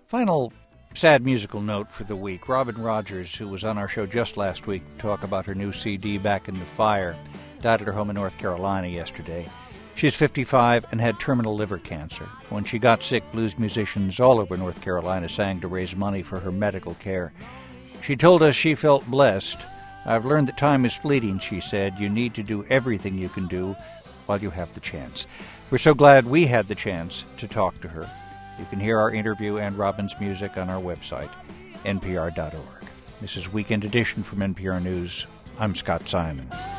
Final sad musical note for the week. Robin Rogers, who was on our show just last week to talk about her new CD, Back in the Fire, died at her home in North Carolina yesterday. She's 55 and had terminal liver cancer. When she got sick, blues musicians all over North Carolina sang to raise money for her medical care. She told us she felt blessed. "I've learned that time is fleeting," she said. "You need to do everything you can do while you have the chance." We're so glad we had the chance to talk to her. You can hear our interview and Robin's music on our website, npr.org. This is Weekend Edition from NPR News. I'm Scott Simon.